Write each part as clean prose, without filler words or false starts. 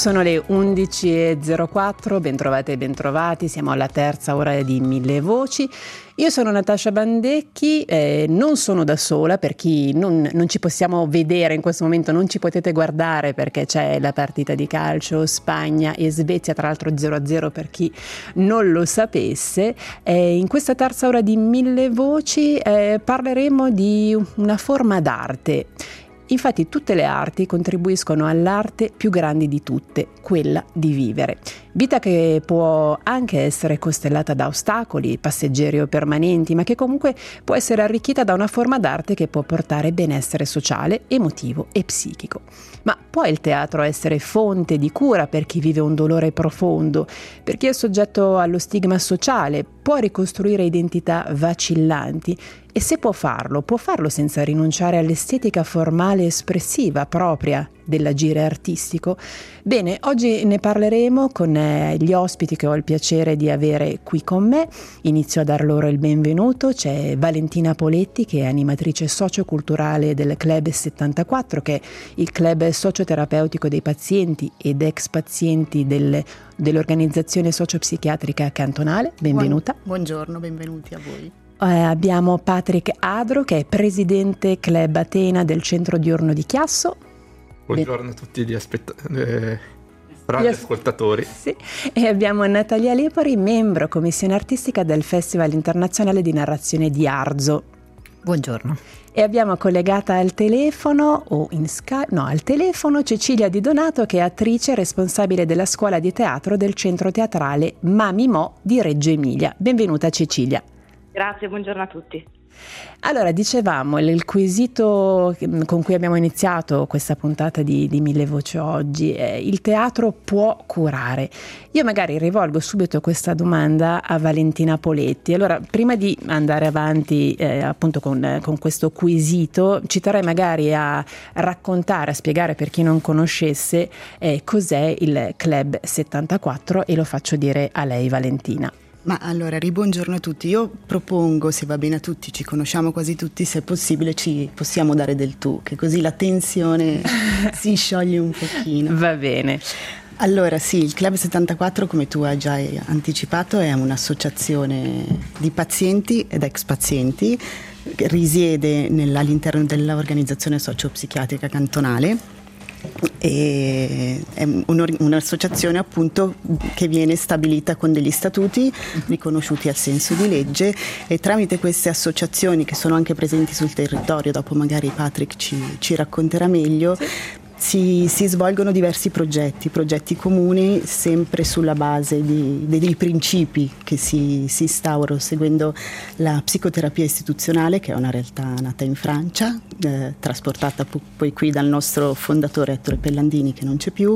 Sono le 11.04, bentrovate e bentrovati, siamo alla terza ora di Mille Voci. Io sono Natascia Bandecchi, non sono da sola, per chi non ci possiamo vedere in questo momento, non ci potete guardare perché c'è la partita di calcio Spagna e Svezia, tra l'altro 0-0 per chi non lo sapesse. In questa terza ora di Mille Voci parleremo di una forma d'arte. Infatti tutte le arti contribuiscono all'arte più grande di tutte, quella di vivere. Vita che può anche essere costellata da ostacoli, passeggeri o permanenti, ma che comunque può essere arricchita da una forma d'arte che può portare benessere sociale, emotivo e psichico. Ma può il teatro essere fonte di cura per chi vive un dolore profondo, per chi è soggetto allo stigma sociale, può ricostruire identità vacillanti? E se può farlo senza rinunciare all'estetica formale e espressiva propria dell'agire artistico? Bene, oggi ne parleremo con gli ospiti che ho il piacere di avere qui con me. Inizio a dar loro il benvenuto. C'è Valentina Poletti, che è animatrice socioculturale del Club 74, che è il club socioterapeutico dei pazienti ed ex pazienti dell'organizzazione sociopsichiatrica cantonale. Benvenuta. Buongiorno, benvenuti a voi. Abbiamo Patrick Adro, che è presidente Club Atena del centro diurno di Chiasso. Buongiorno a tutti gli ascoltatori. Sì. E abbiamo Natalia Lepori, membro commissione artistica del Festival Internazionale di Narrazione di Arzo. Buongiorno. E abbiamo collegata al telefono al telefono Cecilia Di Donato, che è attrice responsabile della scuola di teatro del centro teatrale Mami Mo di Reggio Emilia. Benvenuta Cecilia. Grazie, buongiorno a tutti. Allora, dicevamo, il quesito con cui abbiamo iniziato questa puntata di Mille Voci oggi è: il teatro può curare? Io magari rivolgo subito questa domanda a Valentina Poletti. Allora, prima di andare avanti appunto con questo quesito, ci terrei magari a raccontare, a spiegare per chi non conoscesse cos'è il Club 74, e lo faccio dire a lei, Valentina. Ma allora, buongiorno a tutti. Io propongo, se va bene a tutti, ci conosciamo quasi tutti, se è possibile ci possiamo dare del tu, che così la tensione si scioglie un pochino. Va bene. Allora sì, il Club 74, come tu hai già anticipato, è un'associazione di pazienti ed ex pazienti che risiede all'interno dell'organizzazione sociopsichiatrica cantonale. E è un'associazione appunto che viene stabilita con degli statuti riconosciuti al senso di legge, e tramite queste associazioni, che sono anche presenti sul territorio, dopo magari Patrick ci racconterà meglio, si svolgono diversi progetti comuni, sempre sulla base dei principi che si instaurano seguendo la psicoterapia istituzionale, che è una realtà nata in Francia, trasportata poi qui dal nostro fondatore Ettore Pellandini, che non c'è più.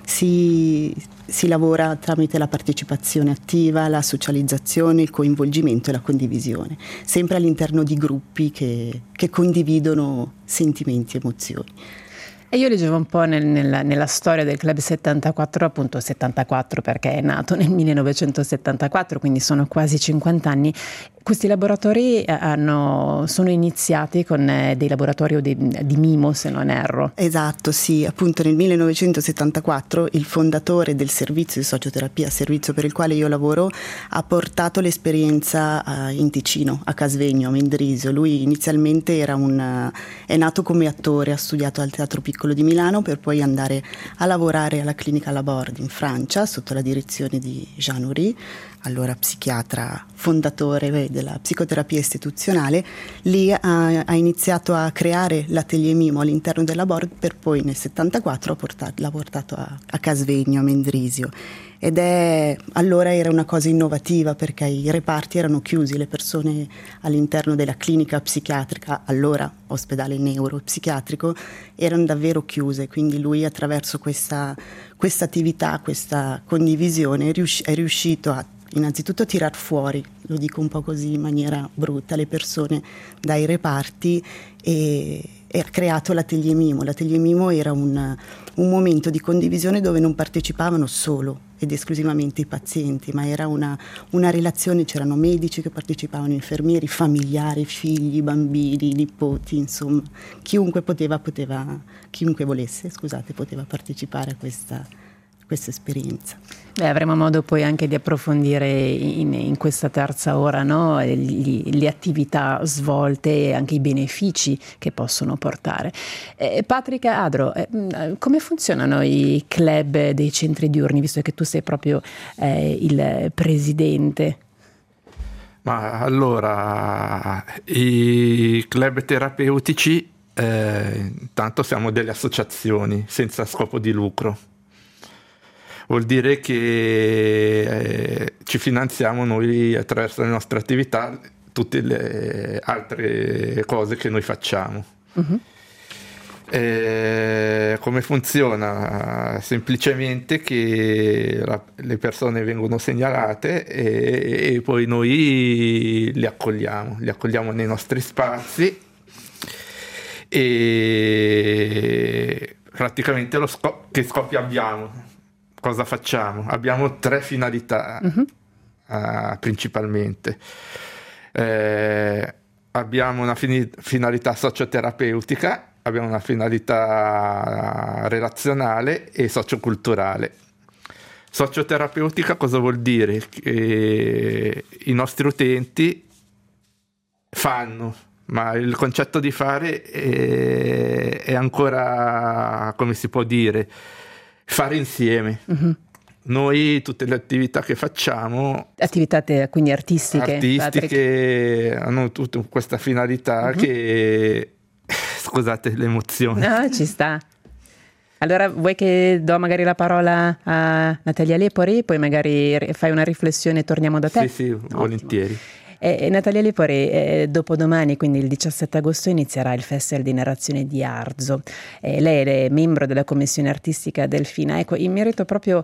Si lavora tramite la partecipazione attiva, la socializzazione, il coinvolgimento e la condivisione, sempre all'interno di gruppi che condividono sentimenti e emozioni. E io leggevo un po' nella storia del Club 74, appunto 74 perché è nato nel 1974, quindi sono quasi 50 anni. Questi laboratori sono iniziati con dei laboratori di Mimo, se non erro. Esatto, sì, appunto nel 1974 il fondatore del servizio di socioterapia, servizio per il quale io lavoro, ha portato l'esperienza in Ticino, a Casvegno, a Mendrisio. Lui inizialmente è nato come attore, ha studiato al Teatro Piccolo di Milano, per poi andare a lavorare alla clinica Laborde in Francia sotto la direzione di Jean Houry, allora psichiatra fondatore della psicoterapia istituzionale. Lì ha iniziato a creare l'atelier Mimo all'interno della Laborde, per poi nel 74 l'ha portato a Casvegno, a Mendrisio. Ed allora era una cosa innovativa, perché i reparti erano chiusi, le persone all'interno della clinica psichiatrica, allora ospedale neuropsichiatrico, erano davvero chiuse. Quindi lui, attraverso questa attività, questa condivisione, è riuscito a innanzitutto tirar fuori, lo dico un po' così in maniera brutta, le persone dai reparti, e ha creato l'Atelier Mimo. L'Atelier Mimo era un momento di condivisione dove non partecipavano solo ed esclusivamente i pazienti, ma era una relazione, c'erano medici che partecipavano, infermieri, familiari, figli, bambini, nipoti, insomma, chiunque volesse, poteva partecipare questa esperienza. Beh, avremo modo poi anche di approfondire in questa terza ora, no? Le attività svolte e anche i benefici che possono portare. Patrick Adro, come funzionano i club dei centri diurni, visto che tu sei proprio il presidente? Ma allora, i club terapeutici, intanto siamo delle associazioni senza scopo di lucro. Vuol dire che ci finanziamo noi attraverso le nostre attività, tutte le altre cose che noi facciamo. Uh-huh. Come funziona? Semplicemente che le persone vengono segnalate e poi noi li accogliamo nei nostri spazi e praticamente che scopi abbiamo? Cosa facciamo? Abbiamo 3 finalità principalmente. Abbiamo una finalità socioterapeutica, abbiamo una finalità relazionale e socioculturale. Socioterapeutica cosa vuol dire? Che i nostri utenti fanno, ma il concetto di fare è ancora, come si può dire, fare insieme. Uh-huh. Noi tutte le attività che facciamo, attività quindi artistiche hanno tutta questa finalità che scusate l'emozione. No, ci sta. Allora vuoi che do magari la parola a Natalia Lepori, poi magari fai una riflessione e torniamo da te? Sì, volentieri. Natalia Lepori, dopodomani, quindi il 17 agosto, inizierà il Festival di narrazione di Arzo. Lei è membro della commissione artistica del FINA. Ecco, in merito proprio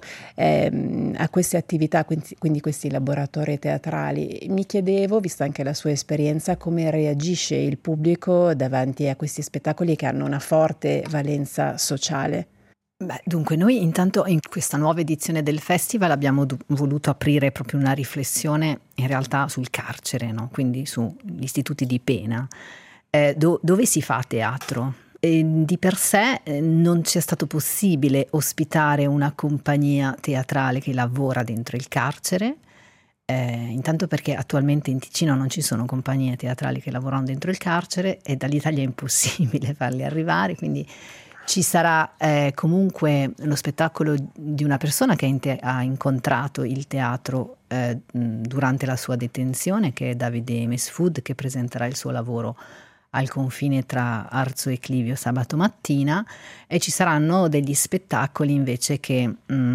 a queste attività, quindi questi laboratori teatrali, mi chiedevo, vista anche la sua esperienza, come reagisce il pubblico davanti a questi spettacoli che hanno una forte valenza sociale. Beh, dunque noi intanto in questa nuova edizione del festival abbiamo voluto aprire proprio una riflessione in realtà sul carcere, no? Quindi sugli istituti di pena, dove si fa teatro. Di per sé non ci è stato possibile ospitare una compagnia teatrale che lavora dentro il carcere, intanto perché attualmente in Ticino non ci sono compagnie teatrali che lavorano dentro il carcere e dall'Italia è impossibile farli arrivare, quindi ci sarà comunque lo spettacolo di una persona che ha incontrato il teatro durante la sua detenzione, che è Davide Mesfood, che presenterà il suo lavoro al confine tra Arzo e Clivio sabato mattina, e ci saranno degli spettacoli invece che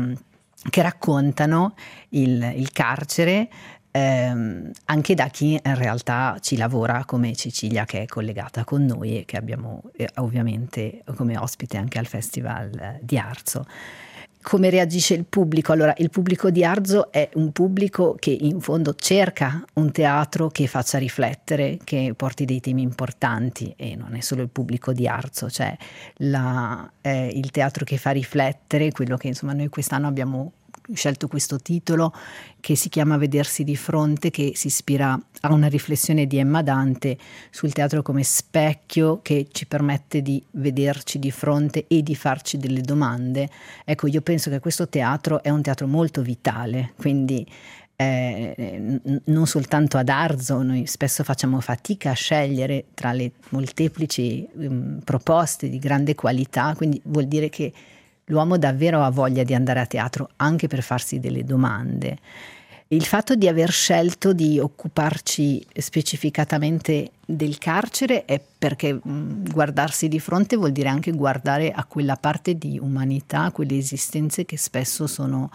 raccontano il carcere, anche da chi in realtà ci lavora, come Cecilia, che è collegata con noi e che abbiamo ovviamente come ospite anche al Festival di Arzo. Come reagisce il pubblico? Allora, il pubblico di Arzo è un pubblico che in fondo cerca un teatro che faccia riflettere, che porti dei temi importanti, e non è solo il pubblico di Arzo, cioè il teatro che fa riflettere, quello che insomma noi quest'anno abbiamo scelto questo titolo che si chiama Vedersi di fronte, che si ispira a una riflessione di Emma Dante sul teatro come specchio che ci permette di vederci di fronte e di farci delle domande. Ecco, io penso che questo teatro è un teatro molto vitale, quindi non soltanto ad Arzo, noi spesso facciamo fatica a scegliere tra le molteplici proposte di grande qualità, quindi vuol dire che l'uomo davvero ha voglia di andare a teatro anche per farsi delle domande. Il fatto di aver scelto di occuparci specificatamente del carcere è perché guardarsi di fronte vuol dire anche guardare a quella parte di umanità, quelle esistenze che spesso sono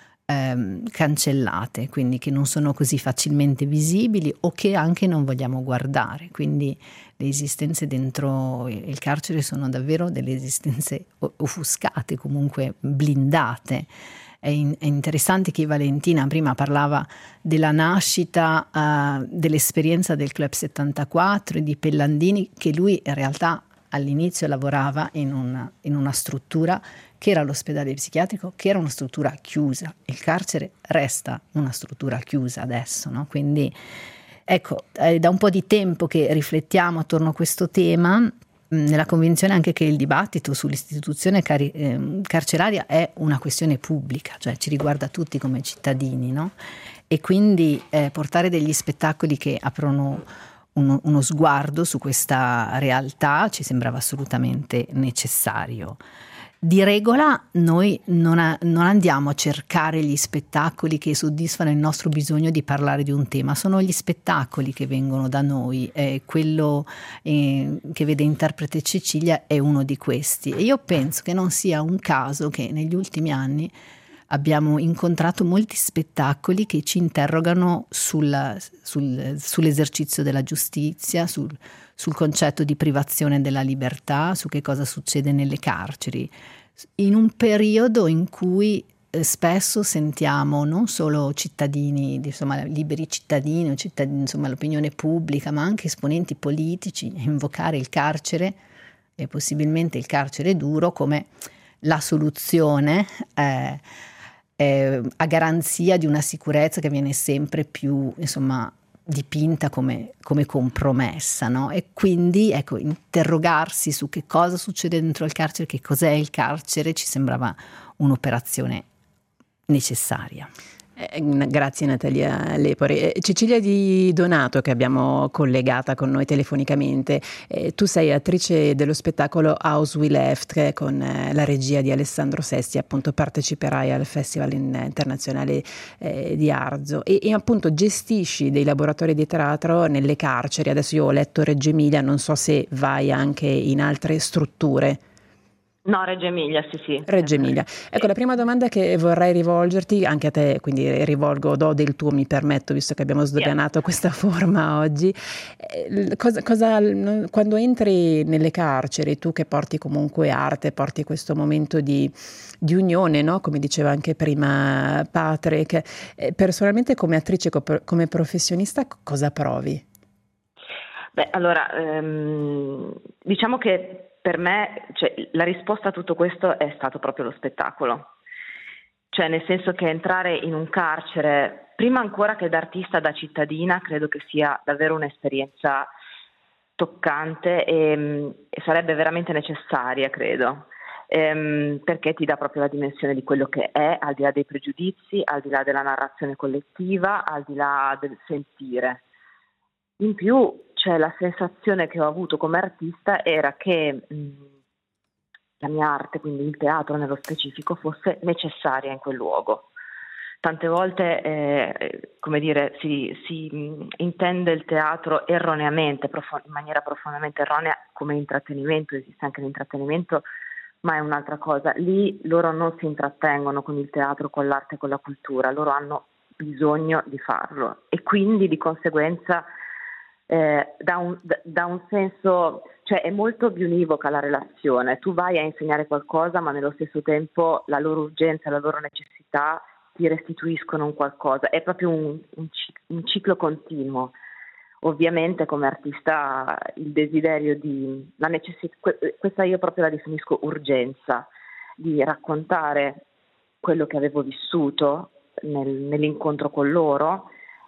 cancellate, quindi che non sono così facilmente visibili o che anche non vogliamo guardare. Quindi le esistenze dentro il carcere sono davvero delle esistenze offuscate, comunque blindate. È interessante che Valentina prima parlava della nascita, dell'esperienza del Club 74 e di Pellandini, che lui in realtà all'inizio lavorava in una struttura che era l'ospedale psichiatrico, che era una struttura chiusa. Il carcere resta una struttura chiusa adesso, no? Quindi ecco, è da un po' di tempo che riflettiamo attorno a questo tema nella convinzione anche che il dibattito sull'istituzione carceraria è una questione pubblica, cioè ci riguarda tutti come cittadini, no? E quindi portare degli spettacoli che aprono uno sguardo su questa realtà ci sembrava assolutamente necessario. Di regola noi non andiamo a cercare gli spettacoli che soddisfano il nostro bisogno di parlare di un tema, sono gli spettacoli che vengono da noi, quello che vede interprete Cecilia è uno di questi, e io penso che non sia un caso che negli ultimi anni abbiamo incontrato molti spettacoli che ci interrogano sull'esercizio della giustizia, sul concetto di privazione della libertà, su che cosa succede nelle carceri, in un periodo in cui spesso sentiamo non solo cittadini, insomma, liberi cittadini o cittadini, insomma, l'opinione pubblica, ma anche esponenti politici invocare il carcere e possibilmente il carcere duro come la soluzione a garanzia di una sicurezza che viene sempre più, insomma, dipinta come compromessa, no? E quindi, ecco, interrogarsi su che cosa succede dentro il carcere, che cos'è il carcere, ci sembrava un'operazione necessaria. Grazie Natalia Lepori. Cecilia Di Donato, che abbiamo collegata con noi telefonicamente, tu sei attrice dello spettacolo House We Left, con la regia di Alessandro Sesti, appunto parteciperai al Festival internazionale di Arzo e appunto gestisci dei laboratori di teatro nelle carceri. Adesso io ho letto Reggio Emilia, non so se vai anche in altre strutture. No, Reggio Emilia, sì. Reggio Emilia. Ecco, la prima domanda che vorrei rivolgerti, anche a te, quindi do del tuo, mi permetto, visto che abbiamo sdoganato questa forma oggi. Quando entri nelle carceri, tu che porti comunque arte, porti questo momento di unione, no? Come diceva anche prima Patrick, personalmente come attrice, come professionista, cosa provi? Beh, allora, diciamo che per me, cioè, la risposta a tutto questo è stato proprio lo spettacolo. Cioè, nel senso che entrare in un carcere, prima ancora che da artista, da cittadina, credo che sia davvero un'esperienza toccante e sarebbe veramente necessaria, credo, perché ti dà proprio la dimensione di quello che è, al di là dei pregiudizi, al di là della narrazione collettiva, al di là del sentire. In più, cioè, la sensazione che ho avuto come artista era che la mia arte, quindi il teatro nello specifico, fosse necessaria in quel luogo. Tante volte, come dire, si intende il teatro erroneamente, in maniera profondamente erronea, come intrattenimento. Esiste anche l'intrattenimento, ma è un'altra cosa. Lì loro non si intrattengono con il teatro, con l'arte, con la cultura, loro hanno bisogno di farlo e quindi di conseguenza da un senso, cioè è molto biunivoca la relazione. Tu vai a insegnare qualcosa, ma nello stesso tempo la loro urgenza, la loro necessità ti restituiscono un qualcosa. È proprio un ciclo continuo. Ovviamente come artista il desiderio di, la necessità, questa io proprio la definisco urgenza, di raccontare quello che avevo vissuto nell'incontro con loro.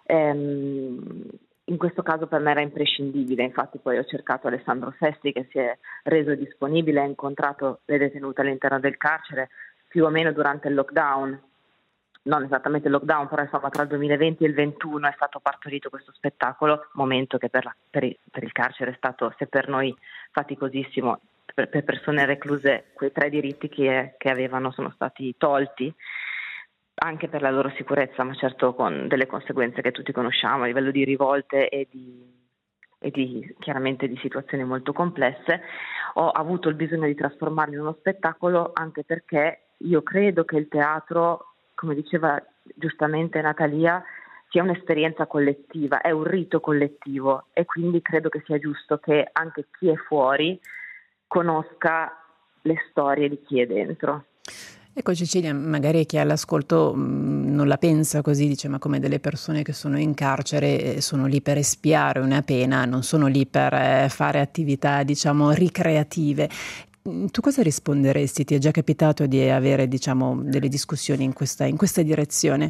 In questo caso per me era imprescindibile, infatti poi ho cercato Alessandro Sesti, che si è reso disponibile, ha incontrato le detenute all'interno del carcere più o meno durante il lockdown, non esattamente il lockdown, però insomma tra il 2020 e il 2021 è stato partorito questo spettacolo, momento che per il carcere è stato, se per noi faticosissimo, per persone recluse quei 3 diritti che avevano sono stati tolti, anche per la loro sicurezza, ma certo con delle conseguenze che tutti conosciamo a livello di rivolte e di chiaramente di situazioni molto complesse. Ho avuto il bisogno di trasformarlo in uno spettacolo anche perché io credo che il teatro, come diceva giustamente Natalia, sia un'esperienza collettiva, è un rito collettivo e quindi credo che sia giusto che anche chi è fuori conosca le storie di chi è dentro. Ecco Cecilia, magari chi è all'ascolto non la pensa così, dice ma come delle persone che sono in carcere sono lì per espiare una pena, non sono lì per fare attività diciamo ricreative. Tu cosa risponderesti? Ti è già capitato di avere diciamo delle discussioni in questa direzione?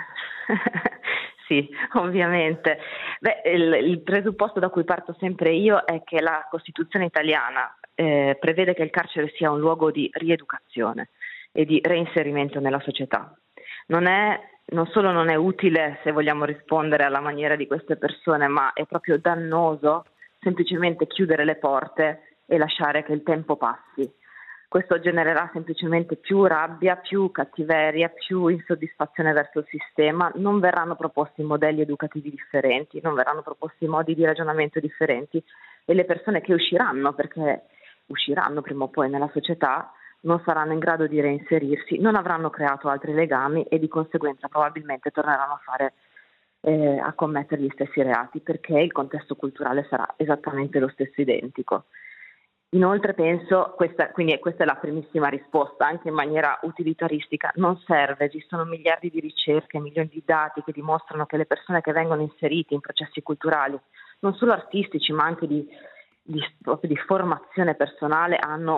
Sì, ovviamente. Beh, il presupposto da cui parto sempre io è che la Costituzione italiana prevede che il carcere sia un luogo di rieducazione e di reinserimento nella società. Non solo non è utile se vogliamo rispondere alla maniera di queste persone, ma è proprio dannoso semplicemente chiudere le porte e lasciare che il tempo passi. Questo genererà semplicemente più rabbia, più cattiveria, più insoddisfazione verso il sistema. Non verranno proposti modelli educativi differenti, non verranno proposti modi di ragionamento differenti, e le persone che usciranno, perché usciranno prima o poi nella società, non saranno in grado di reinserirsi, non avranno creato altri legami e di conseguenza probabilmente torneranno a commettere gli stessi reati, perché il contesto culturale sarà esattamente lo stesso, identico. Inoltre penso, questa è la primissima risposta, anche in maniera utilitaristica, non serve, esistono miliardi di ricerche, milioni di dati che dimostrano che le persone che vengono inserite in processi culturali, non solo artistici ma anche proprio di formazione personale, hanno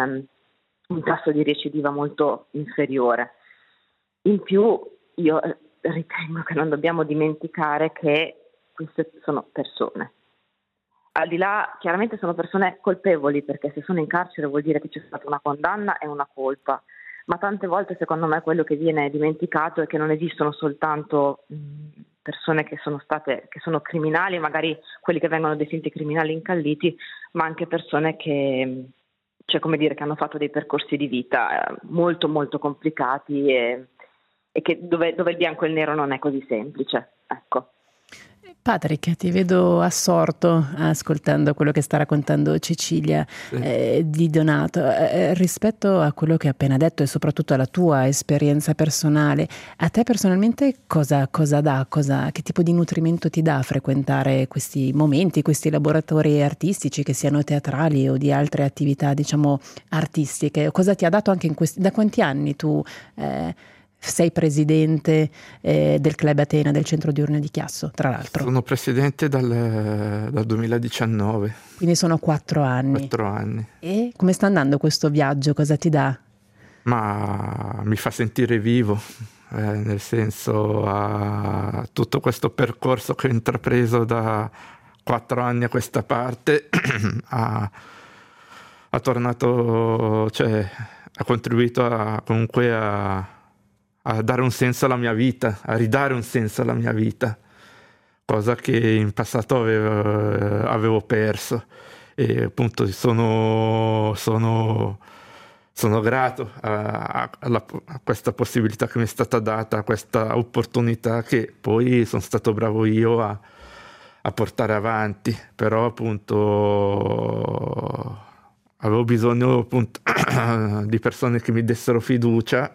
un tasso di recidiva molto inferiore. In più io ritengo che non dobbiamo dimenticare che queste sono persone. Al di là, chiaramente sono persone colpevoli, perché se sono in carcere vuol dire che c'è stata una condanna e una colpa, ma tante volte secondo me quello che viene dimenticato è che non esistono soltanto persone che sono criminali, magari quelli che vengono definiti criminali incalliti, ma anche persone che hanno fatto dei percorsi di vita molto molto complicati e che dove il bianco e il nero non è così semplice, ecco. Patrick, ti vedo assorto ascoltando quello che sta raccontando Cecilia di Donato. Rispetto a quello che hai appena detto e soprattutto alla tua esperienza personale, a te personalmente cosa dà, che tipo di nutrimento ti dà frequentare questi momenti, questi laboratori artistici, che siano teatrali o di altre attività, diciamo, artistiche? Cosa ti ha dato anche da quanti anni tu sei presidente del Club Atena, del centro diurno di Chiasso, tra l'altro? Sono presidente dal 2019. Quindi sono 4 anni. 4 anni. E come sta andando questo viaggio? Cosa ti dà? Ma mi fa sentire vivo, nel senso, tutto questo percorso che ho intrapreso da 4 anni a questa parte ha tornato, ha contribuito comunque a dare un senso alla mia vita, a ridare un senso alla mia vita, cosa che in passato avevo perso. E appunto sono grato a questa possibilità che mi è stata data, a questa opportunità che poi sono stato bravo io a portare avanti, però appunto avevo bisogno appunto di persone che mi dessero fiducia,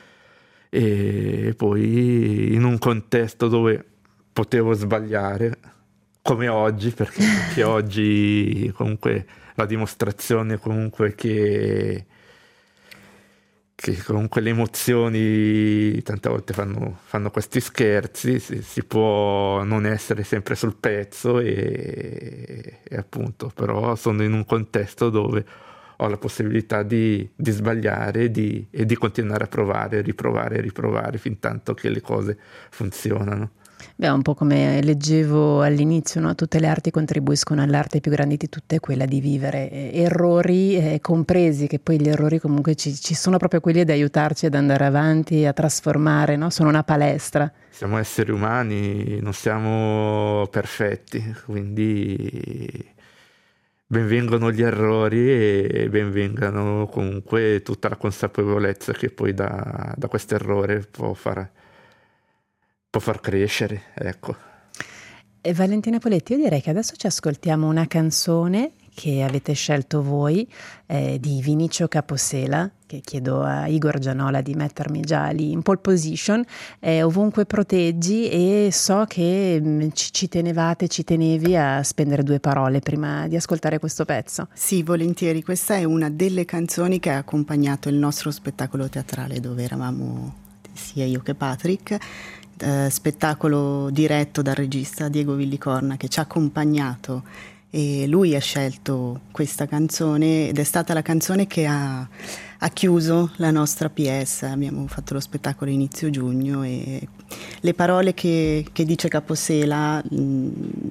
e poi in un contesto dove potevo sbagliare, come oggi, perché anche oggi comunque la dimostrazione comunque che comunque le emozioni tante volte fanno questi scherzi, si può non essere sempre sul pezzo e appunto, però sono in un contesto dove ho la possibilità di sbagliare e di continuare a provare, riprovare fin tanto che le cose funzionano. Beh, un po' come leggevo all'inizio, no? Tutte le arti contribuiscono all'arte più grande di tutte, quella di vivere errori compresi, che poi gli errori comunque ci sono proprio quelli ad aiutarci ad andare avanti, a trasformare, no? Sono una palestra. Siamo esseri umani, non siamo perfetti, quindi benvengano gli errori e benvengano comunque tutta la consapevolezza che poi da questo errore può far crescere, ecco. E Valentina Poletti, io direi che adesso ci ascoltiamo una canzone che avete scelto voi, di Vinicio Capossela, che chiedo a Igor Gianola di mettermi già lì in pole position, Ovunque proteggi, e so che ci tenevi a spendere 2 parole prima di ascoltare questo pezzo. Sì, volentieri, questa è una delle canzoni che ha accompagnato il nostro spettacolo teatrale, dove eravamo sia io che Patrick, spettacolo diretto dal regista Diego Villicorna, che ci ha accompagnato, e lui ha scelto questa canzone ed è stata la canzone che ha chiuso la nostra PS. Abbiamo fatto lo spettacolo inizio giugno e le parole che dice Capossela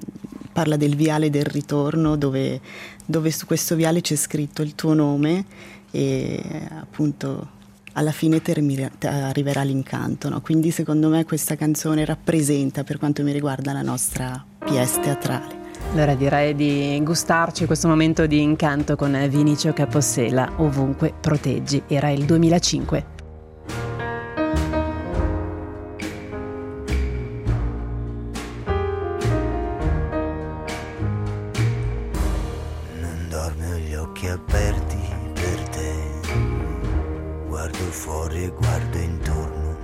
parla del viale del ritorno, dove su questo viale c'è scritto il tuo nome e appunto alla fine arriverà l'incanto, no? Quindi secondo me questa canzone rappresenta, per quanto mi riguarda, la nostra pièce teatrale. Allora direi di gustarci questo momento di incanto con Vinicio Capossela, Ovunque proteggi. Era il 2005. Non dormi, ho gli occhi aperti per te, guardo fuori e guardo intorno,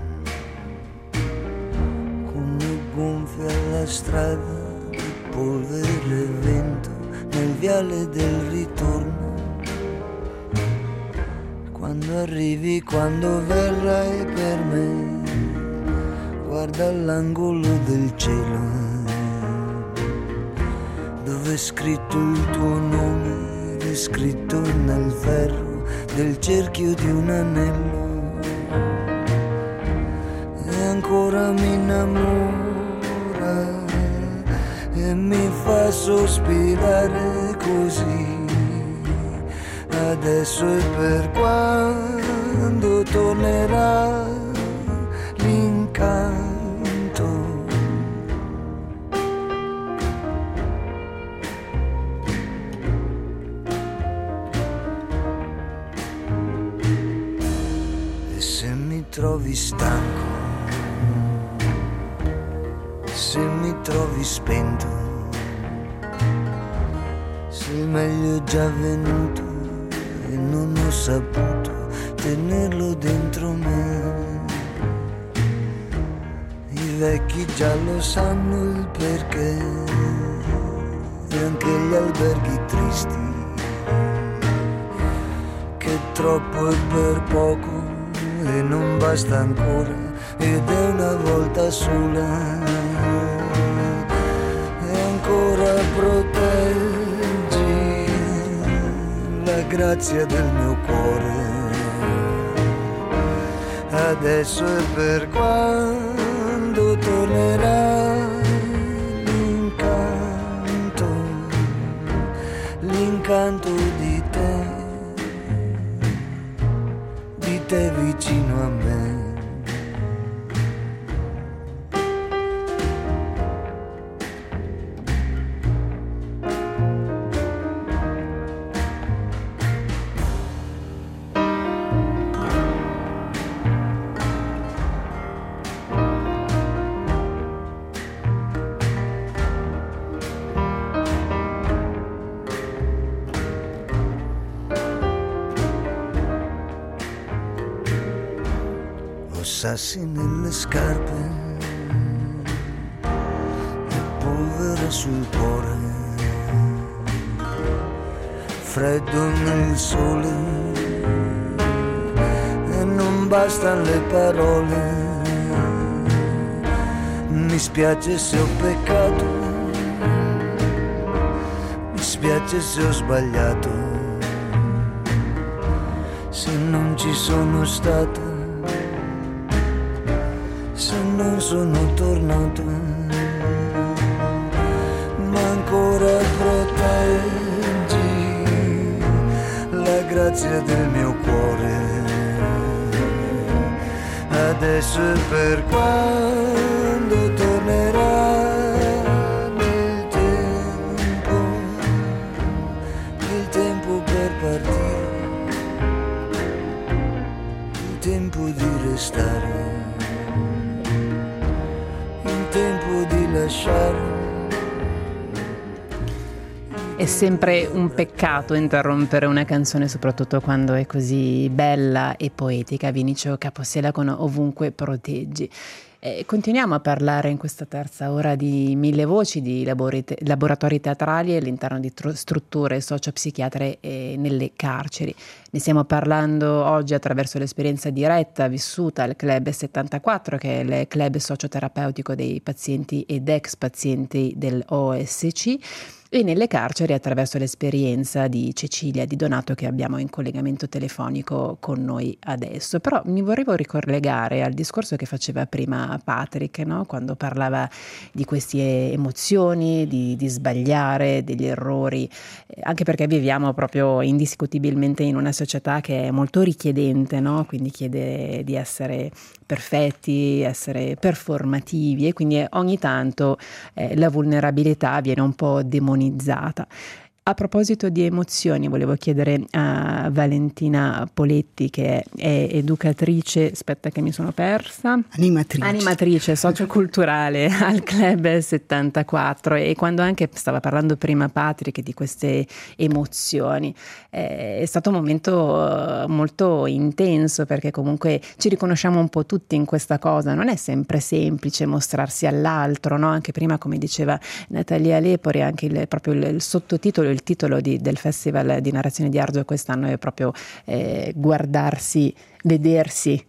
come gonfia la strada, polvere e vento nel viale del ritorno. Quando arrivi, quando verrai per me, guarda all'angolo del cielo, dove è scritto il tuo nome, è scritto nel ferro del cerchio di un anello. E ancora mi innamora e mi fa sospirare così. Adesso e per quando tornerà l'incanto. E se mi trovi stanco, se mi trovi spento, se il meglio è già venuto e non ho saputo tenerlo dentro me, i vecchi già lo sanno il perché, e anche gli alberghi tristi, che troppo è per poco e non basta ancora, ed è una volta sola. E ancora proteggi la grazia del mio cuore. Adesso è per quando tornerà l'incanto di te vicino a me. Sassi nelle scarpe e polvere sul cuore, freddo nel sole e non bastano le parole. Mi spiace se ho peccato, mi spiace se ho sbagliato, se non ci sono stato, se non sono tornato, ma ancora proteggi la grazia del mio cuore. Adesso è per quando tornerà il tempo per partire, il tempo di restare, tempo di lasciare. È sempre un peccato interrompere una canzone, soprattutto quando è così bella e poetica. Vinicio Capossela con Ovunque proteggi. Continuiamo a parlare in questa terza ora di Mille Voci, di laboratori teatrali all'interno di strutture sociopsichiatre nelle carceri. Ne stiamo parlando oggi attraverso l'esperienza diretta vissuta al Club 74, che è il club socioterapeutico dei pazienti ed ex pazienti dell'OSC. e nelle carceri attraverso l'esperienza di Cecilia Di Donato, che abbiamo in collegamento telefonico con noi adesso. Però mi volevo ricollegare al discorso che faceva prima Patrick, no? Quando parlava di queste emozioni, di sbagliare, degli errori, anche perché viviamo proprio indiscutibilmente in una società che è molto richiedente, no? Quindi chiede di essere perfetti, essere performativi, e quindi ogni tanto la vulnerabilità viene un po' demonizzata. A proposito di emozioni, volevo chiedere a Valentina Poletti, che è educatrice, aspetta che mi sono persa, animatrice socioculturale al Club 74, e quando anche stava parlando prima Patrick di queste emozioni, è stato un momento molto intenso, perché comunque ci riconosciamo un po' tutti in questa cosa, non è sempre semplice mostrarsi all'altro, no? Anche prima, come diceva Natalia Lepori, anche proprio il sottotitolo, il titolo del Festival di Narrazione di Arzo quest'anno è proprio guardarsi, vedersi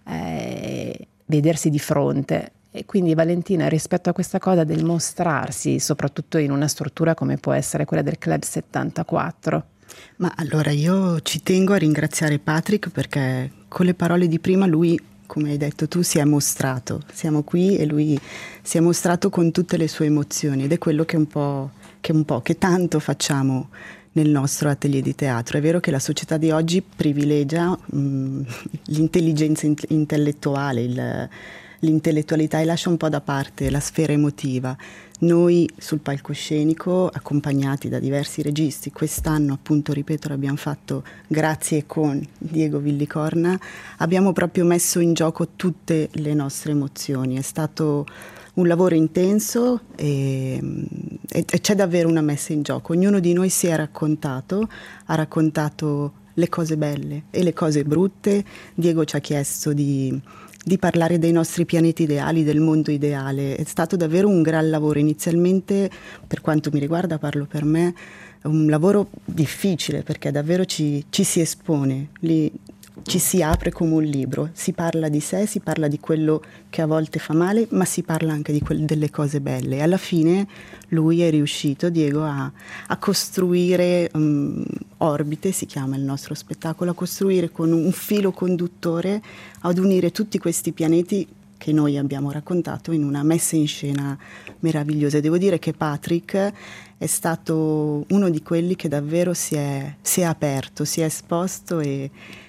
di fronte. E quindi Valentina, rispetto a questa cosa del mostrarsi, soprattutto in una struttura come può essere quella del Club 74. Ma allora io ci tengo a ringraziare Patrick, perché con le parole di prima lui, come hai detto tu, si è mostrato. Siamo qui e lui si è mostrato con tutte le sue emozioni, ed è quello che tanto facciamo nel nostro atelier di teatro. È vero che la società di oggi privilegia l'intelligenza intellettuale, l'intellettualità, e lascia un po' da parte la sfera emotiva. Noi sul palcoscenico, accompagnati da diversi registi, quest'anno appunto, ripeto, l'abbiamo fatto grazie con Diego Villicorna, abbiamo proprio messo in gioco tutte le nostre emozioni. È stato un lavoro intenso e c'è davvero una messa in gioco. Ognuno di noi si è raccontato, ha raccontato le cose belle e le cose brutte. Diego ci ha chiesto di parlare dei nostri pianeti ideali, del mondo ideale. È stato davvero un gran lavoro. Inizialmente, per quanto mi riguarda, parlo per me, è un lavoro difficile, perché davvero ci si espone, lì ci si apre come un libro, si parla di sé, si parla di quello che a volte fa male, ma si parla anche delle cose belle. E alla fine lui è riuscito, Diego, a costruire Orbite, si chiama il nostro spettacolo, a costruire con un filo conduttore, ad unire tutti questi pianeti che noi abbiamo raccontato in una messa in scena meravigliosa. Devo dire che Patrick è stato uno di quelli che davvero si è aperto, si è esposto, e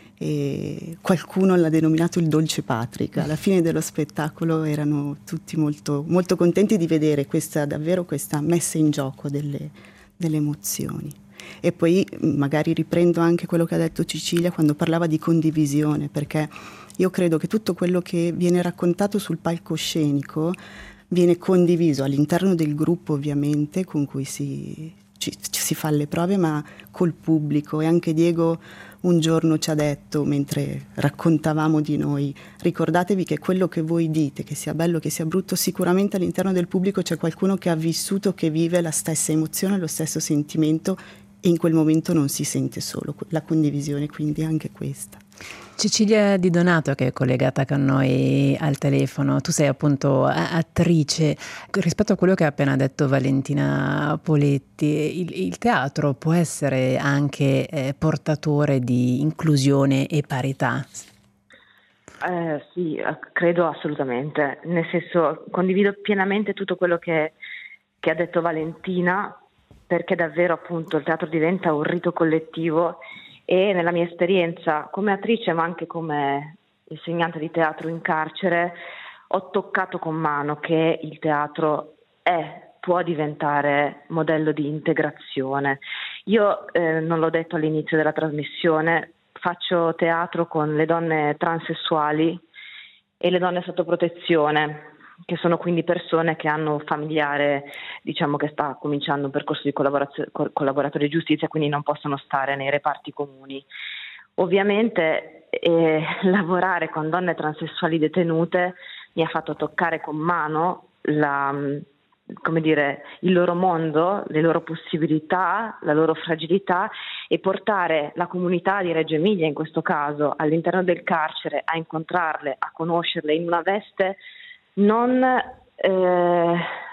qualcuno l'ha denominato il dolce Patrick. Alla fine dello spettacolo erano tutti molto, molto contenti di vedere questa messa in gioco delle emozioni. E poi magari riprendo anche quello che ha detto Cecilia quando parlava di condivisione, perché io credo che tutto quello che viene raccontato sul palcoscenico viene condiviso all'interno del gruppo, ovviamente, con cui si fa le prove, ma col pubblico. E anche Diego un giorno ci ha detto, mentre raccontavamo di noi: ricordatevi che quello che voi dite, che sia bello, che sia brutto, sicuramente all'interno del pubblico c'è qualcuno che ha vissuto, che vive la stessa emozione, lo stesso sentimento, e in quel momento non si sente solo. La condivisione, quindi, anche questa. Cecilia Di Donato, che è collegata con noi al telefono, tu sei appunto attrice. Rispetto a quello che ha appena detto Valentina Poletti, il teatro può essere anche portatore di inclusione e parità? Sì, credo assolutamente, nel senso, condivido pienamente tutto quello che ha detto Valentina, perché davvero appunto il teatro diventa un rito collettivo. E nella mia esperienza come attrice, ma anche come insegnante di teatro in carcere, ho toccato con mano che il teatro può diventare modello di integrazione. Io non l'ho detto all'inizio della trasmissione, faccio teatro con le donne transessuali e le donne sotto protezione, che sono quindi persone che hanno un familiare, diciamo, che sta cominciando un percorso di collaboratore di giustizia, quindi non possono stare nei reparti comuni. Ovviamente lavorare con donne transessuali detenute mi ha fatto toccare con mano il loro mondo, le loro possibilità, la loro fragilità, e portare la comunità di Reggio Emilia, in questo caso, all'interno del carcere, a incontrarle, a conoscerle in una veste non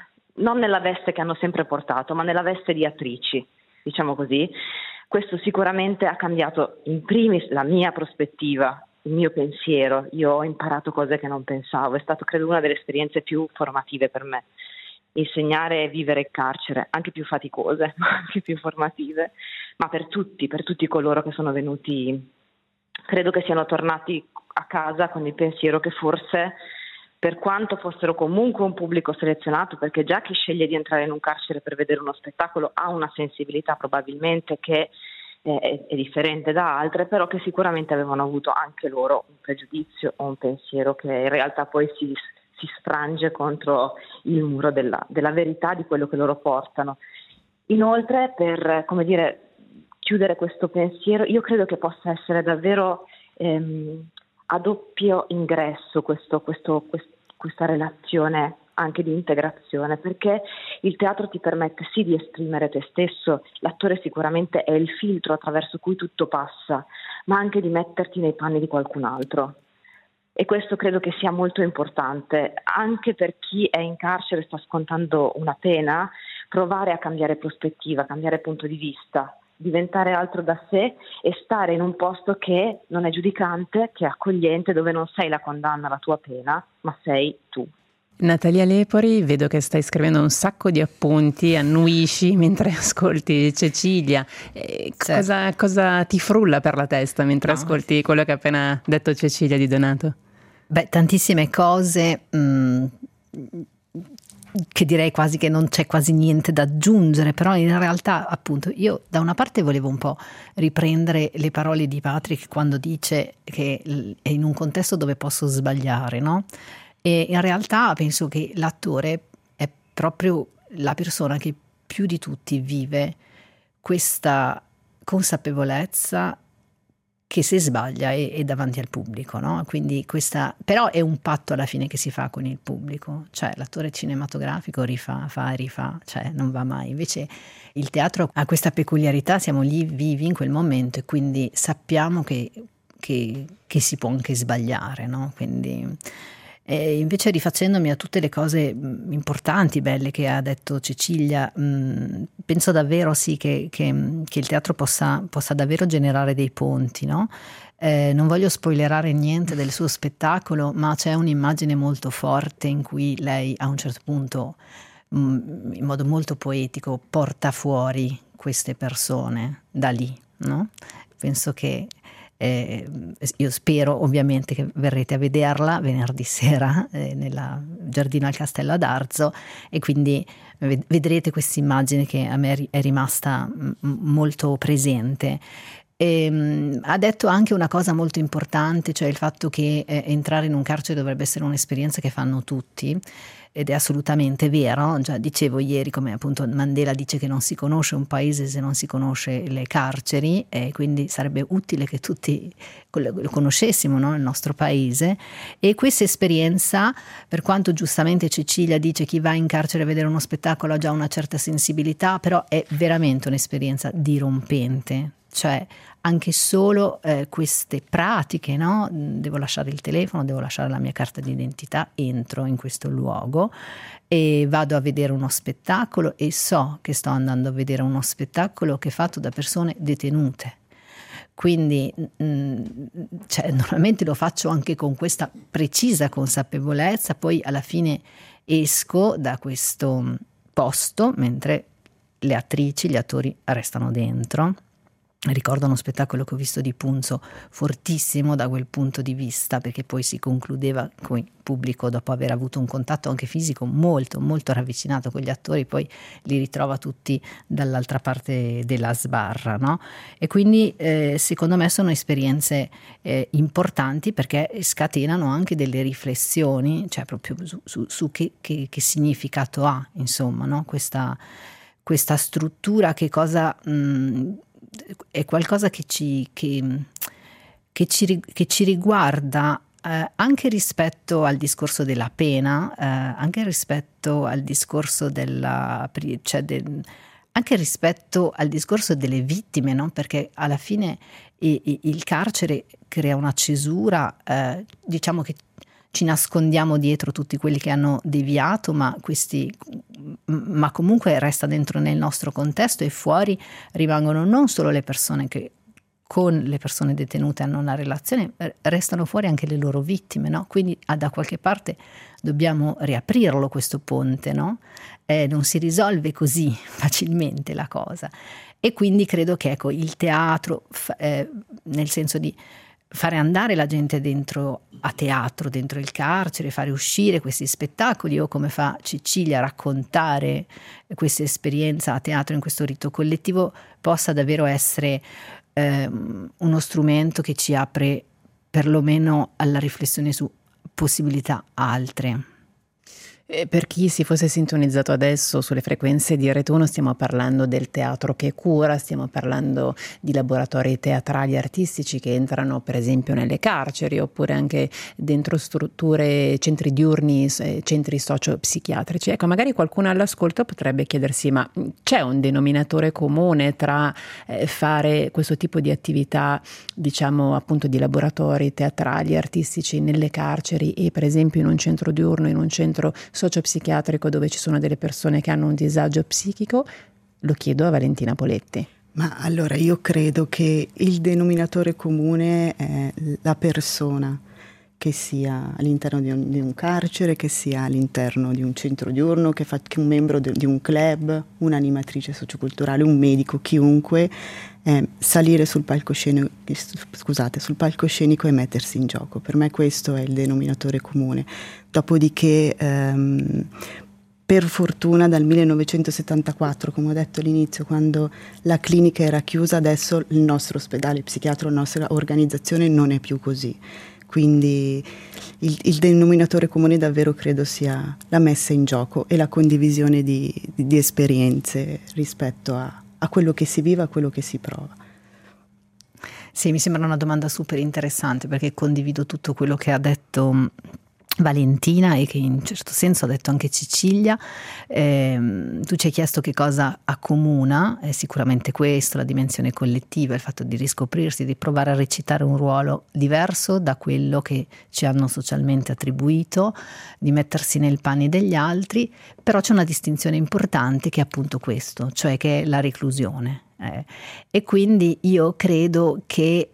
non nella veste che hanno sempre portato, ma nella veste di attrici, diciamo così. Questo sicuramente ha cambiato in primis la mia prospettiva, il mio pensiero. Io ho imparato cose che non pensavo, è stato credo una delle esperienze più formative per me. Insegnare e vivere in carcere, anche più faticose, ma anche più formative, ma per tutti coloro che sono venuti, credo che siano tornati a casa con il pensiero che forse, per quanto fossero comunque un pubblico selezionato, perché già chi sceglie di entrare in un carcere per vedere uno spettacolo ha una sensibilità probabilmente che è differente da altre, però che sicuramente avevano avuto anche loro un pregiudizio o un pensiero che in realtà poi si sfrange contro il muro della verità di quello che loro portano. Inoltre, per chiudere questo pensiero, io credo che possa essere davvero a doppio ingresso questa relazione anche di integrazione, perché il teatro ti permette sì di esprimere te stesso, l'attore sicuramente è il filtro attraverso cui tutto passa, ma anche di metterti nei panni di qualcun altro. E questo credo che sia molto importante anche per chi è in carcere e sta scontando una pena, provare a cambiare prospettiva, cambiare punto di vista, diventare altro da sé e stare in un posto che non è giudicante, che è accogliente, dove non sei la condanna alla tua pena, ma sei tu. Natalia Lepori, vedo che stai scrivendo un sacco di appunti, annuisci mentre ascolti Cecilia. Cosa ti frulla per la testa mentre ascolti quello che ha appena detto Cecilia Di Donato? Beh, tantissime cose che direi quasi che non c'è quasi niente da aggiungere, però in realtà appunto io da una parte volevo un po' riprendere le parole di Patrick quando dice che è in un contesto dove posso sbagliare, no? E in realtà penso che l'attore è proprio la persona che più di tutti vive questa consapevolezza che se sbaglia è davanti al pubblico, no? Quindi però è un patto alla fine che si fa con il pubblico, cioè l'attore cinematografico fa e rifà, cioè non va mai. Invece il teatro ha questa peculiarità, siamo lì vivi in quel momento e quindi sappiamo che si può anche sbagliare, no? Quindi invece rifacendomi a tutte le cose importanti, belle che ha detto Cecilia, penso davvero sì che il teatro possa davvero generare dei ponti, no? Non voglio spoilerare niente del suo spettacolo, ma c'è un'immagine molto forte in cui lei a un certo punto, in modo molto poetico, porta fuori queste persone da lì, no? Penso che io spero ovviamente che verrete a vederla venerdì sera nel Giardino al Castello ad Arzo e quindi vedrete questa immagine che a me è rimasta molto presente. Ha detto anche una cosa molto importante, cioè il fatto che entrare in un carcere dovrebbe essere un'esperienza che fanno tutti, ed è assolutamente vero. Già dicevo ieri come appunto Mandela dice che non si conosce un paese se non si conosce le carceri, e quindi sarebbe utile che tutti lo conoscessimo, no? Il nostro paese. E questa esperienza, per quanto giustamente Cecilia dice chi va in carcere a vedere uno spettacolo ha già una certa sensibilità, però è veramente un'esperienza dirompente. Cioè anche solo queste pratiche, no? Devo lasciare il telefono, devo lasciare la mia carta d'identità, entro in questo luogo e vado a vedere uno spettacolo e so che sto andando a vedere uno spettacolo che è fatto da persone detenute. Quindi normalmente lo faccio anche con questa precisa consapevolezza, poi alla fine esco da questo posto mentre le attrici, gli attori restano dentro. Ricordo uno spettacolo che ho visto di Punzo fortissimo da quel punto di vista, perché poi si concludeva con il pubblico dopo aver avuto un contatto anche fisico molto molto ravvicinato con gli attori, poi li ritrova tutti dall'altra parte della sbarra, no? E quindi secondo me sono esperienze importanti perché scatenano anche delle riflessioni, cioè proprio su che significato ha, insomma, no? Questa struttura, che cosa è qualcosa che ci riguarda anche rispetto al discorso della pena, anche rispetto al discorso anche rispetto al discorso delle vittime, no? Perché alla fine il carcere crea una cesura, diciamo che ci nascondiamo dietro tutti quelli che hanno deviato, ma ma comunque resta dentro nel nostro contesto, e fuori rimangono non solo le persone che con le persone detenute hanno una relazione, restano fuori anche le loro vittime, no? Quindi da qualche parte dobbiamo riaprirlo questo ponte, no? Non si risolve così facilmente la cosa, e quindi credo che, ecco, il teatro, nel senso di fare andare la gente dentro a teatro, dentro il carcere, fare uscire questi spettacoli, o come fa Cecilia, raccontare questa esperienza a teatro in questo rito collettivo, possa davvero essere uno strumento che ci apre perlomeno alla riflessione su possibilità altre. Per chi si fosse sintonizzato adesso sulle frequenze di Rete 1, stiamo parlando del teatro che cura, stiamo parlando di laboratori teatrali artistici che entrano per esempio nelle carceri, oppure anche dentro strutture, centri diurni, centri socio-psichiatrici. Ecco, magari qualcuno all'ascolto potrebbe chiedersi: ma c'è un denominatore comune tra fare questo tipo di attività, diciamo appunto di laboratori teatrali artistici nelle carceri, e per esempio in un centro diurno, in un centro socio-psichiatrico dove ci sono delle persone che hanno un disagio psichico? Lo chiedo a Valentina Poletti. Ma allora, io credo che il denominatore comune è la persona, che sia all'interno di un carcere, che sia all'interno di un centro diurno, che un membro di un club, un'animatrice socioculturale, un medico, chiunque, salire sul palcoscenico e mettersi in gioco. Per me questo è il denominatore comune. Dopodiché, per fortuna dal 1974, come ho detto all'inizio, quando la clinica era chiusa, adesso il nostro ospedale psichiatrico, la nostra organizzazione non è più così. Quindi il denominatore comune davvero credo sia la messa in gioco e la condivisione di esperienze rispetto a quello che si vive, a quello che si prova. Sì, mi sembra una domanda super interessante, perché condivido tutto quello che ha detto Valentina e che in un certo senso ha detto anche Cecilia. Tu ci hai chiesto che cosa accomuna, è sicuramente questo, la dimensione collettiva, il fatto di riscoprirsi, di provare a recitare un ruolo diverso da quello che ci hanno socialmente attribuito, di mettersi nei panni degli altri. Però c'è una distinzione importante, che è appunto questo, cioè che è la reclusione, e quindi io credo che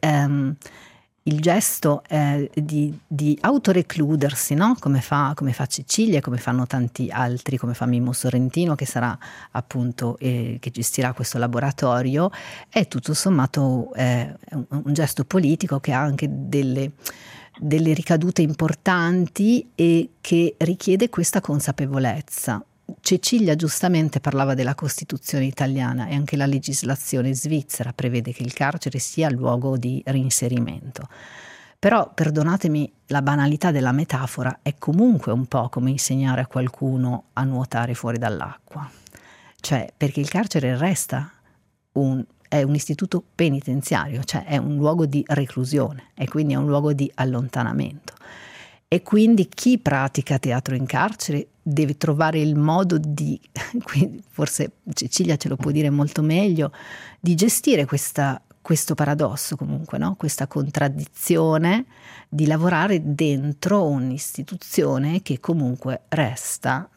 il gesto di autorecludersi, no? Come fa Cecilia, come fanno tanti altri, come fa Mimmo Sorrentino, che sarà appunto che gestirà questo laboratorio, è tutto sommato un gesto politico che ha anche delle ricadute importanti e che richiede questa consapevolezza. Cecilia giustamente parlava della Costituzione italiana, e anche la legislazione svizzera prevede che il carcere sia luogo di reinserimento. Però, perdonatemi la banalità della metafora, è comunque un po' come insegnare a qualcuno a nuotare fuori dall'acqua. Cioè, perché il carcere resta è un istituto penitenziario, cioè è un luogo di reclusione, e quindi è un luogo di allontanamento. E quindi chi pratica teatro in carcere deve trovare il modo di, forse Cecilia ce lo può dire molto meglio, di gestire questo paradosso comunque, no? Questa contraddizione di lavorare dentro un'istituzione che comunque resta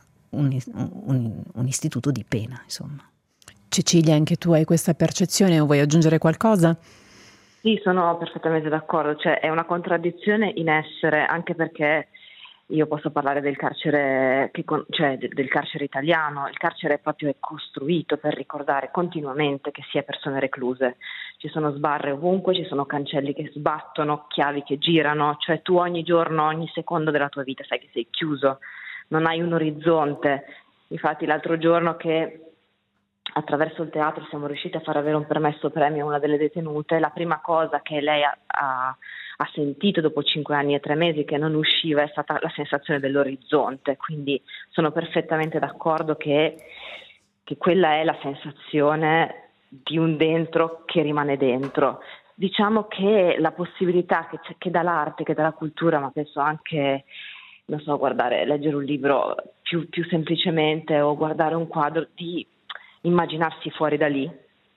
un istituto di pena, insomma. Cecilia, anche tu hai questa percezione o vuoi aggiungere qualcosa? Sì, sono perfettamente d'accordo, cioè è una contraddizione in essere, anche perché io posso parlare del carcere, del carcere italiano. Il carcere proprio è costruito per ricordare continuamente che si è persone recluse. Ci sono sbarre ovunque, ci sono cancelli che sbattono, chiavi che girano, cioè tu ogni giorno, ogni secondo della tua vita sai che sei chiuso, non hai un orizzonte. Infatti l'altro giorno che attraverso il teatro siamo riusciti a far avere un permesso premio a una delle detenute, la prima cosa che lei ha sentito dopo 5 anni e 3 mesi che non usciva è stata la sensazione dell'orizzonte. Quindi sono perfettamente d'accordo che quella è la sensazione di un dentro che rimane dentro. Diciamo che la possibilità che dà l'arte, che dà la cultura, ma penso anche, non so, leggere un libro più semplicemente, o guardare un quadro, di immaginarsi fuori da lì,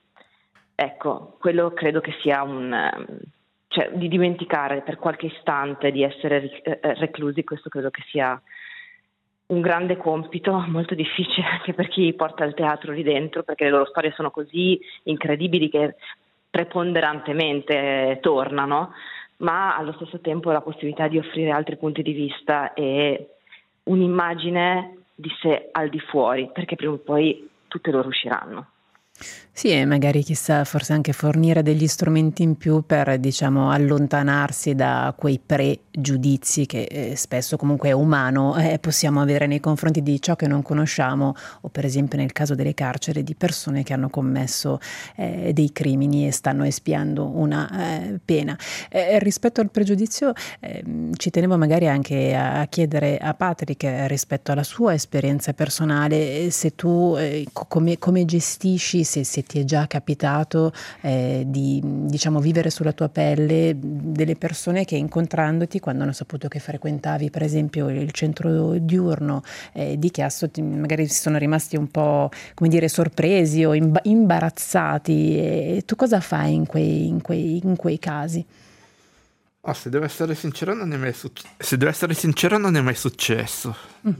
ecco, quello credo che sia cioè di dimenticare per qualche istante di essere reclusi. Questo credo che sia un grande compito, molto difficile anche per chi porta il teatro lì dentro, perché le loro storie sono così incredibili che preponderantemente tornano, ma allo stesso tempo la possibilità di offrire altri punti di vista e un'immagine di sé al di fuori, perché prima o poi tutte loro usciranno. Sì, e magari chissà, forse anche fornire degli strumenti in più per, diciamo, allontanarsi da quei pregiudizi che spesso comunque è umano possiamo avere nei confronti di ciò che non conosciamo, o per esempio nel caso delle carceri di persone che hanno commesso dei crimini e stanno espiando una pena. Rispetto al pregiudizio ci tenevo magari anche a chiedere a Patrick, rispetto alla sua esperienza personale, se tu come gestisci, se ti è già capitato di, diciamo, vivere sulla tua pelle delle persone che, incontrandoti, quando hanno saputo che frequentavi per esempio il centro diurno di Chiasso, magari si sono rimasti un po', come dire, sorpresi o imbarazzati, e tu cosa fai in quei casi? Se devo essere sincero, non è mai successo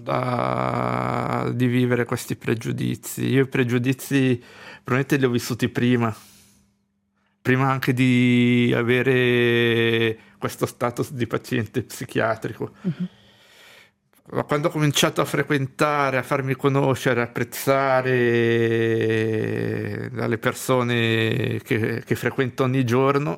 di vivere questi pregiudizi. Io i pregiudizi probabilmente li ho vissuti prima anche di avere questo status di paziente psichiatrico. Ma quando ho cominciato a frequentare, a farmi conoscere, apprezzare dalle persone che frequento ogni giorno,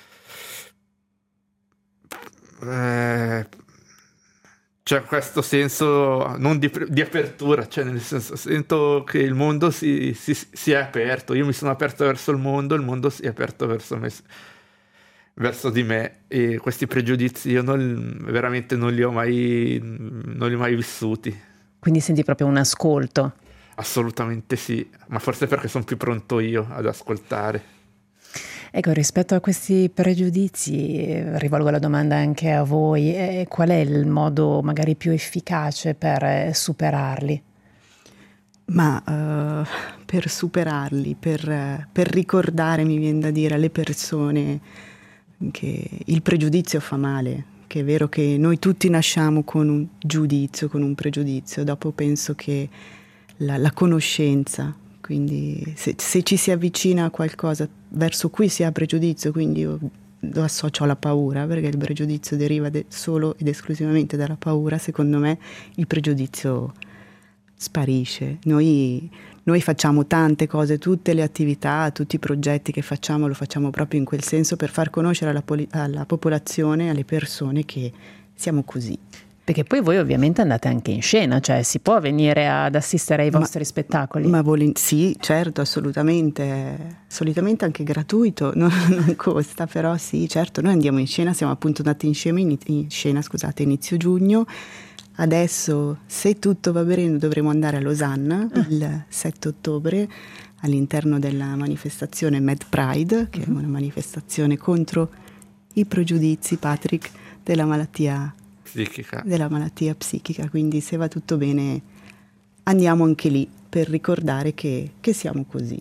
c'è questo senso non di apertura, cioè nel senso, sento che il mondo si è aperto, io mi sono aperto verso il mondo si è aperto verso di me, e questi pregiudizi io veramente non li ho mai vissuti. Quindi senti proprio un ascolto? Assolutamente sì, ma forse perché sono più pronto io ad ascoltare. Ecco, rispetto a questi pregiudizi, rivolgo la domanda anche a voi, qual è il modo magari più efficace per superarli? Ma per superarli, per ricordare, mi viene da dire, alle persone che il pregiudizio fa male, che è vero che noi tutti nasciamo con un giudizio, con un pregiudizio, dopo penso che la conoscenza, quindi se ci si avvicina a qualcosa verso cui si ha pregiudizio, quindi io lo associo alla paura, perché il pregiudizio deriva solo ed esclusivamente dalla paura, secondo me il pregiudizio sparisce. Noi facciamo tante cose, tutte le attività, tutti i progetti che facciamo lo facciamo proprio in quel senso, per far conoscere alla popolazione, alle persone, che siamo così. Perché poi voi ovviamente andate anche in scena, cioè si può venire ad assistere ai vostri spettacoli? Sì, certo, assolutamente. Solitamente anche gratuito, non costa, però sì, certo, noi andiamo in scena, siamo appunto andati in scena, inizio giugno. Adesso, se tutto va bene, dovremo andare a Losanna il 7 ottobre all'interno della manifestazione Mad Pride, che è una manifestazione contro i pregiudizi, Patrick, della malattia psichica, quindi se va tutto bene andiamo anche lì per ricordare che siamo così.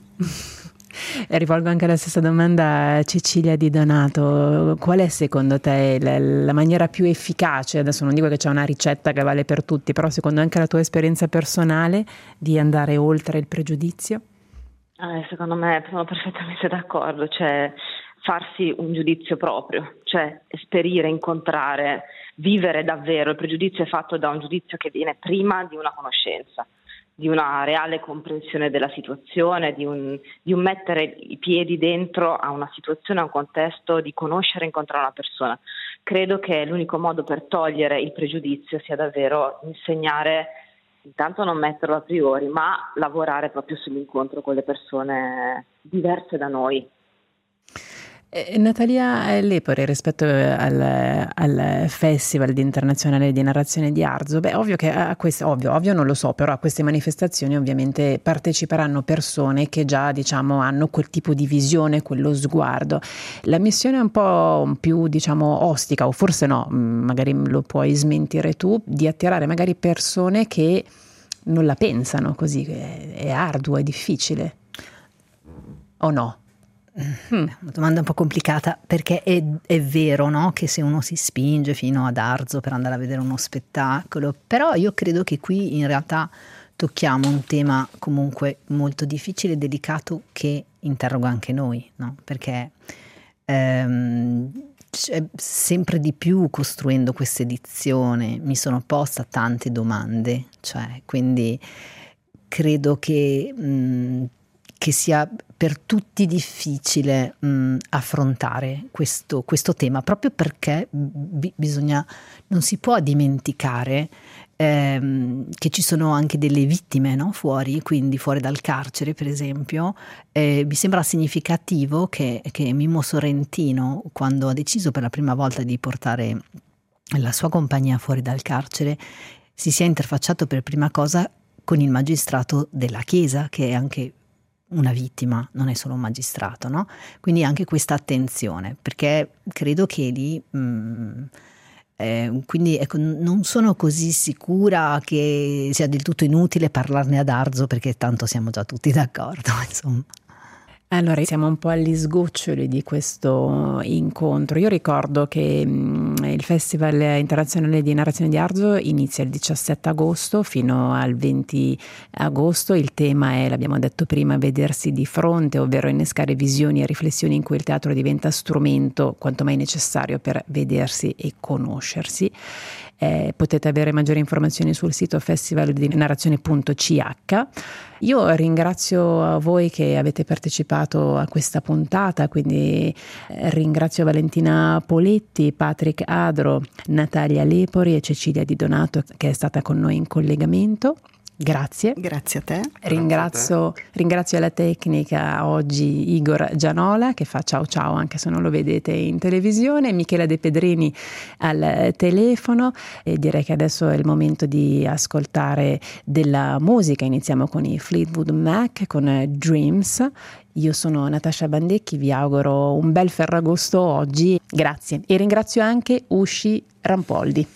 E rivolgo anche la stessa domanda a Cecilia Di Donato: qual è secondo te la maniera più efficace, adesso non dico che c'è una ricetta che vale per tutti, però secondo anche la tua esperienza personale, di andare oltre il pregiudizio? Secondo me sono perfettamente d'accordo, cioè farsi un giudizio proprio, cioè esperire, incontrare, vivere davvero. Il pregiudizio è fatto da un giudizio che viene prima di una conoscenza, di una reale comprensione della situazione, di un mettere i piedi dentro a una situazione, a un contesto, di conoscere e incontrare una persona. Credo che l'unico modo per togliere il pregiudizio sia davvero insegnare, intanto non metterlo a priori, ma lavorare proprio sull'incontro con le persone diverse da noi. Natalia Lepore, rispetto al Festival internazionale di narrazione di Arzo, ovvio che a queste, ovvio non lo so, però a queste manifestazioni ovviamente parteciperanno persone che già, diciamo, hanno quel tipo di visione, quello sguardo. La missione è un po' più, diciamo, ostica, o forse no, magari lo puoi smentire tu, di attirare magari persone che non la pensano così, è arduo, è difficile, o no? È una domanda un po' complicata, perché è vero, no? Che se uno si spinge fino ad Arzo per andare a vedere uno spettacolo, però io credo che qui in realtà tocchiamo un tema comunque molto difficile e delicato che interroga anche noi, no? Perché sempre di più, costruendo questa edizione, mi sono posta tante domande, cioè, quindi credo che sia per tutti difficile affrontare questo tema, proprio perché non si può dimenticare che ci sono anche delle vittime, no? Fuori dal carcere, per esempio. Mi sembra significativo che Mimmo Sorrentino, quando ha deciso per la prima volta di portare la sua compagnia fuori dal carcere, si sia interfacciato per prima cosa con il magistrato della Chiesa, che è anche una vittima, non è solo un magistrato, no? Quindi anche questa attenzione, perché credo che lì quindi ecco, non sono così sicura che sia del tutto inutile parlarne ad Arzo, perché tanto siamo già tutti d'accordo, insomma. Allora, siamo un po' agli sgoccioli di questo incontro. Io ricordo che il Festival Internazionale di Narrazione di Arzo inizia il 17 agosto fino al 20 agosto. Il tema è, l'abbiamo detto prima, vedersi di fronte, ovvero innescare visioni e riflessioni in cui il teatro diventa strumento quanto mai necessario per vedersi e conoscersi. Potete avere maggiori informazioni sul sito festivaldinarrazione.ch. Io ringrazio voi che avete partecipato a questa puntata, quindi ringrazio Valentina Poletti, Patrick Adro, Natalia Lepori e Cecilia Di Donato, che è stata con noi in collegamento. Grazie. Grazie a te. Ringrazio alla tecnica oggi Igor Gianola, che fa ciao ciao anche se non lo vedete in televisione, Michela De Pedrini al telefono, e direi che adesso è il momento di ascoltare della musica. Iniziamo con i Fleetwood Mac con Dreams. Io sono Natascia Bandecchi, vi auguro un bel Ferragosto oggi, grazie, e ringrazio anche Usci Rampoldi.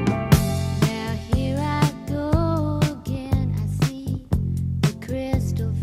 Crystal